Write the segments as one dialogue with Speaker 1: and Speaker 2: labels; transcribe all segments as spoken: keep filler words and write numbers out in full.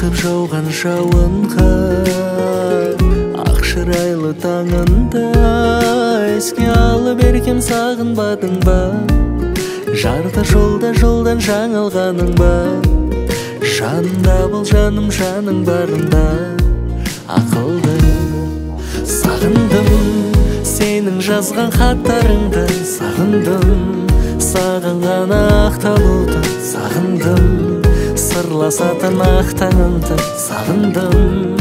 Speaker 1: Ағып жауған жауынға ақ шырайлы таңында еске алып еркем сағынбадың ба? Жарты жолда жолдан жаңылғаның ба? Жанымда бол жаным жаның барында ақылды сағындым, сенің жазған хаттарыңды сағындым, саған ғана ақталуды сағындым, сырласатын ақ таңымды сағындым.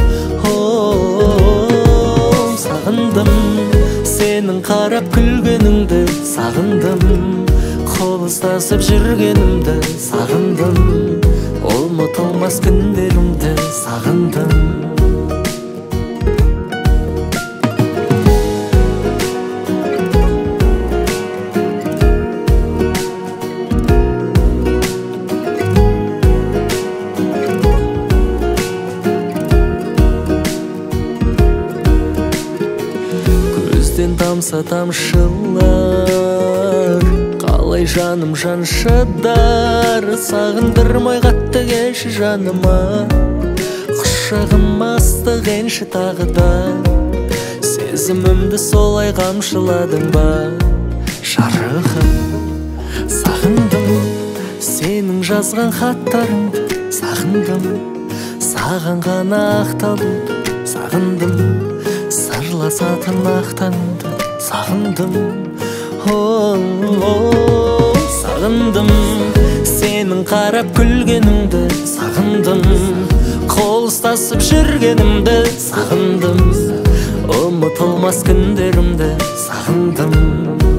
Speaker 1: Оу, сағындым, сенің қарап күлгеніңді сағындым, қол ұстасып жүргенімді сағындым, ұмытылмас күндерімді сағындым. Көзден тамса тамшылар, қалай жаным жан шыдар, сағындырмай қатты келші жаныма, құшағыма ыстық енші тағы да. Сезімімді солай қамшыладың ба? Жарығым, сағындым, сенің жазған хаттарыңды сағындым, саған ғана ақталуды сағындым, сырласатын ақ таңымды сағындым. Оу, сағындым, сенің қарап күлгеніңді сағындым, қол ұстасып жүргенімді сағындым, ұмытылмас күндерімді сағындым.